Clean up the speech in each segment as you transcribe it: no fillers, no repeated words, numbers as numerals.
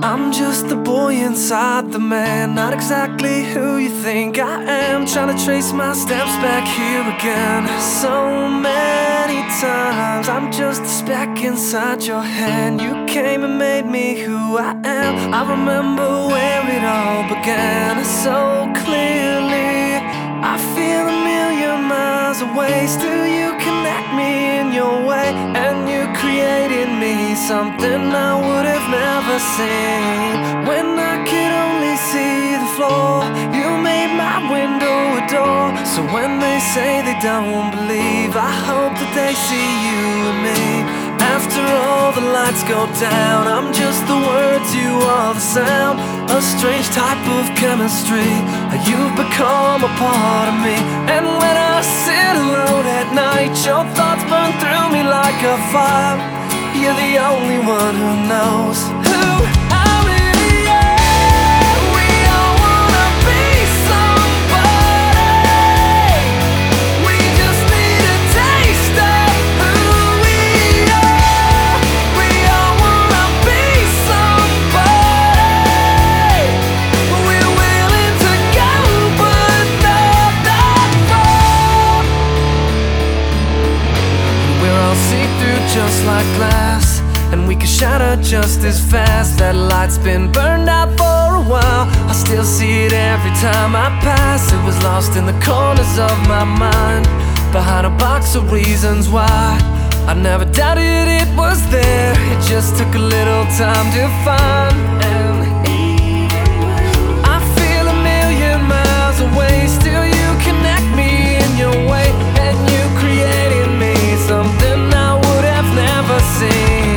I'm just the boy inside the man, not exactly who you think I am. Trying to trace my steps back here again. So many times I'm just a speck inside your hand. You came and made me who I am. I remember where it all began so clearly. I feel a million miles away. Still you connect me in your way, and you created me something I would have never seen. When I could only see the floor, you made my window a door. So when they say they don't believe, I hope that they see you and me. After all the lights go down, I'm just the words, you are the sound. A strange type of chemistry, you've become a part of me. And when I sit alone at night, your thoughts burn through me like a fire. You're the only one who knows who I really am. We all wanna be somebody. We just need a taste of who we are. We all wanna be somebody. We're willing to go, but not that far. We're all see-through just like glass, and we can shatter just as fast. That light's been burned out for a while. I still see it every time I pass. It was lost in the corners of my mind, behind a box of reasons why. I never doubted it was there. It just took a little time to find. And I feel a million miles away. Still you connect me in your way, and you created me something I would have never seen.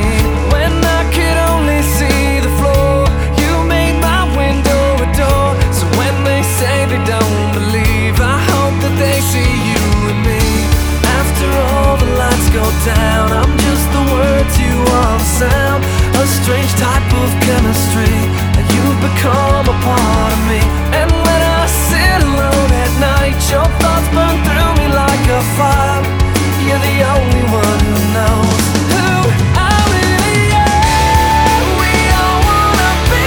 Down. I'm just the words, you are the sound. A strange type of chemistry, and you've become a part of me. And when I sit alone at night, your thoughts burn through me like a fire. You're the only one who knows who I really am. We all wanna be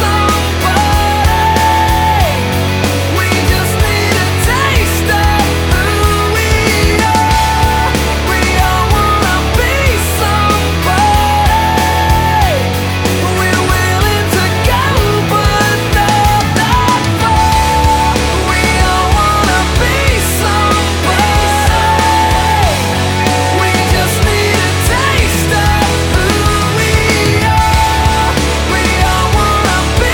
somebody. We just need a taste of who we are. We all wanna be somebody. We're willing to go, but not that far. We all wanna be somebody. We just need a taste of who we are. We all wanna be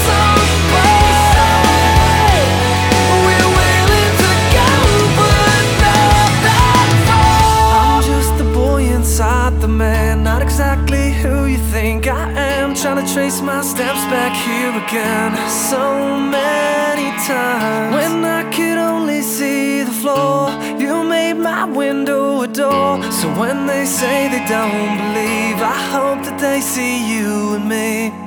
somebody. We're willing to go, but not that far. I'm just the boy inside the man, not exactly who you think I am. Trying to trace my steps back here again so many times. When I could only see the floor, you made my window a door. So when they say they don't believe, I hope that they see you and me.